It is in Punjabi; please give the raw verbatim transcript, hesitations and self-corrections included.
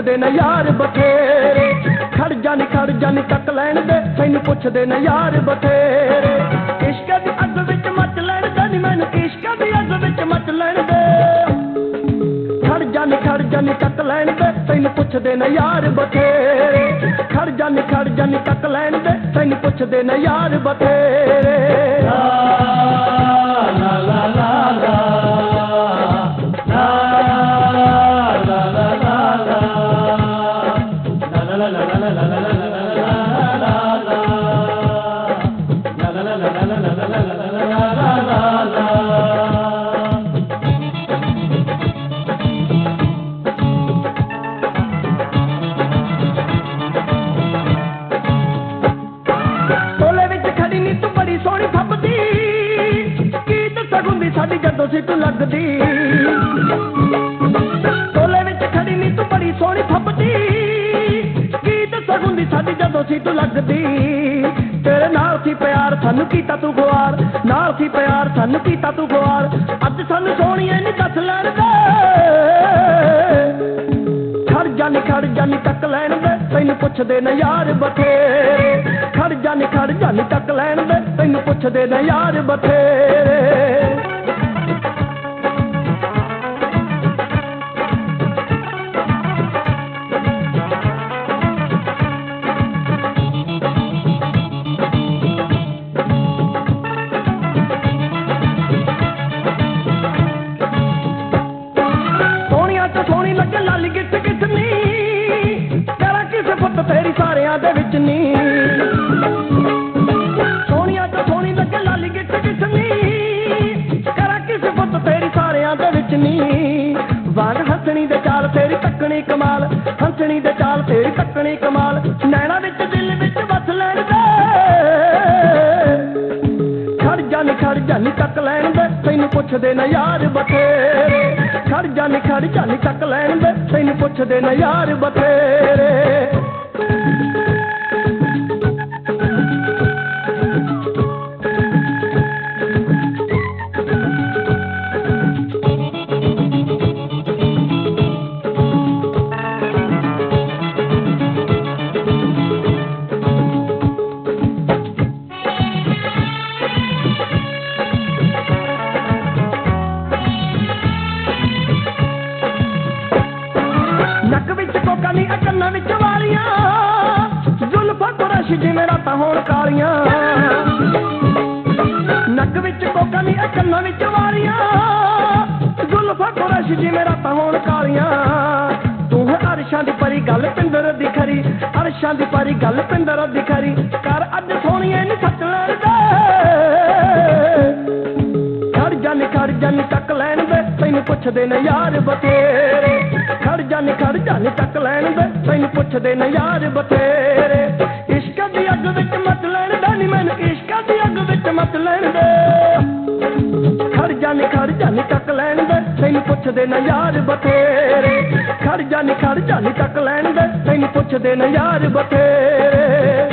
ਪੁੱਛਦੇ ਨੇ ਯਾਰ ਬਥੇਰੇ। ਖੜ ਜਾ ਨੀ ਖੜ ਜਾ ਨੀ ਤੱਕ ਲੈਣ ਦੇ ਤੈਨੂੰ ਪੁੱਛਦੇ ਨੇ ਯਾਰ ਬਥੇਰੇ। ਇਸ਼ਕ ਦੀ ਅੱਗ ਵਿੱਚ ਮੱਚ ਲੈਣ ਦੇ ਨੀ ਮੈਨੂੰ ਇਸ਼ਕ ਦੀ ਅੱਗ ਵਿੱਚ ਮੱਚ ਲੈਣ ਦੇ। ਖੜ ਜਾ ਨੀ ਖੜ ਜਾ ਨੀ ਤੱਕ ਲੈਣ ਦੇ ਤੈਨੂੰ ਪੁੱਛਦੇ ਨੇ ਯਾਰ ਬਥੇਰੇ। ਖੜ ਜਾ ਨੀ ਖੜ ਜਾ ਨੀ ਤੱਕ ਲੈਣ ਦੇ ਤੈਨੂੰ ਪੁੱਛਦੇ ਨੇ ਯਾਰ ਬਥੇਰੇ। ਲਾ ਲਾ ਲਾ ਲਾ ਸਾਡੀ ਜਦੋਂ ਸਿੱਟ ਲੱਗਦੀ। ਟੋਲੇ ਵਿੱਚ ਖੜੀ ਨੀ ਤੂੰ ਬੜੀ ਸੋਹਣੀ ਫੱਬਦੀ। ਕੀ ਦੱਸਾਂ ਹੁੰਦੀ ਸਾਡੀ ਜਦੋਂ ਸਿੱਟ ਲੱਗਦੀ। ਤੇਰੇ ਨਾਲ ਸੀ ਪਿਆਰ ਸਾਨੂੰ ਕੀਤਾ ਤੂੰ ਗੁਆਰ। ਨਾਲ ਸੀ ਪਿਆਰ ਸਾਨੂੰ ਕੀਤਾ ਤੂੰ ਗੁਆਰ। ਅੱਜ ਸਾਨੂੰ ਸੋਹਣੀਏ ਨੀ ਦੱਸ ਲੈਣ ਦੇ। ਖੜ ਜਾ ਨੀ ਖੜ ਜਾ ਨੀ ਤੱਕ ਲੈਣ ਦੇ ਤੈਨੂੰ ਪੁੱਛਦੇ ਨੇ ਯਾਰ ਬਥੇਰੇ। ਖੜ ਜਾ ਨੀ ਖੜ ਜਾ ਨੀ ਤੱਕ ਲੈਣ ਦੇ ਤੈਨੂੰ ਪੁੱਛਦੇ ਨੇ ਯਾਰ ਬਥੇਰੇ। ਸੋਹਣੀ ਲੱਗੇ ਲਾਲੀ ਗਿੱਟ ਗਿੱਟ ਨੀ ਤੇਰਾ ਕਿਸੇ ਫੁੱਟ ਤੇਰੀ ਸਾਰਿਆਂ ਦੇ ਵਿੱਚ ਨੀ। ਸੋਹਣੀਆਂ ਤੋਂ ਸੋਹਣੀ ਲੱਗੇ ਲਾਲੀ ਗਿੱਟ ਗਿੱਟ ਨੀ ਤੇਰਾ ਕਿਸੇ ਫੁੱਟ ਤੇਰੀ ਸਾਰਿਆਂ ਦੇ ਵਿੱਚ ਨੀ। ਵਾਂਗ ਹੱਸਣੀ ਦੇ ਚਾਲ ਤੇਰੀ ਤੱਕਣੀ ਕਮਾਲ। ਹੱਸਣੀ ਦੇ ਚਾਲ ਤੇਰੀ ਤੱਕਣੀ ਕਮਾਲ। ਨੈਣਾ ਵਿੱਚ ਦਿਲ ਵਿੱਚ ਵਸ ਲੈਣ ਦੇ। ਖੜ ਜਾ ਨੀ ਖੜ ਜਾ ਨੀ ਤੱਕ ਲੈਣ ਦੇ ਤੈਨੂੰ ਪੁੱਛਦੇ ਨੇ ਯਾਰ ਬਥੇਰੇ। ਖੜ ਜਾ ਨੀ ਖੜ ਜਾ ਨੀ ਤੱਕ ਲੈਣ ਦੇ ਤੈਨੂੰ ਪੁੱਛਦੇ ਨੇ ਯਾਰ ਬਥੇਰੇ। ਨੱਕ ਵਿੱਚ ਕੋਕਾ ਨੀ ਕੰਨਾਂ ਵਿੱਚ ਵਾਲੀਆਂ। ਜ਼ੁਲਫਾਂ ਕੁਰੈਸ਼ ਜਿਵੇਂ ਰਾਤਾਂ ਹੋਣ ਕਾਲੀਆਂ। ਨੱਕ ਵਿੱਚ ਕੋਕਾ ਨੀ ਕੰਨਾਂ ਵਿੱਚ ਵਾਲੀਆਂ। ਜ਼ੁਲਫਾਂ ਕੁਰੈਸ਼ ਜਿਵੇਂ ਰਾਤਾਂ ਹੋਣ ਕਾਲੀਆਂ। ਤੂੰ ਹੈ ਅਰਸ਼ਾਂ ਦੀ ਪਰੀ ਗੱਲ ਪਿੰਦਰ ਦੀ ਖਰੀ। ਅਰਸ਼ਾਂ ਦੀ ਪਰੀ ਗੱਲ ਪਿੰਦਰ ਦੀ ਖਰੀ। ਕਰ ਅੱਜ ਸੋਹਣੀਏ ਨੀ ਸੱਚ ਲੈਣ ਦੇ। ਖੜ ਜਾ ਨੀ ਖੜ ਜਾ ਨੀ ਤੱਕ ਲੈਣ ਦੇ ਤੈਨੂੰ ਪੁੱਛਦੇ ਨੇ ਯਾਰ ਬਥੇਰੇ। ਖੜ ਜਾ ਨੀ ਖੜ ਜਾ ਨੀ ਤੱਕ ਲੈਣ ਦੇ ਤੈਨੂੰ ਪੁੱਛਦੇ ਨੇ ਯਾਰ ਬਥੇਰੇ। ਇਸ਼ਕ ਦੀ ਅੱਗ ਵਿੱਚ ਮੱਚ ਲੈਣ ਦੇ ਨੀ ਮੈਨੂੰ ਇਸ਼ਕ ਦੀ ਅੱਗ ਵਿੱਚ ਮੱਚ ਲੈਣ ਦੇ। ਖੜ ਜਾ ਨੀ ਖੜ ਜਾ ਨੀ ਤੱਕ ਲੈਣ ਦੇ ਤੈਨੂੰ ਪੁੱਛਦੇ ਨੇ ਯਾਰ ਬਥੇਰੇ। ਖੜ ਜਾ ਨੀ ਖੜ ਜਾ ਨੀ ਤੱਕ ਲੈਣ ਦੇ ਤੈਨੂੰ ਪੁੱਛਦੇ ਨੇ ਯਾਰ ਬਥੇਰੇ।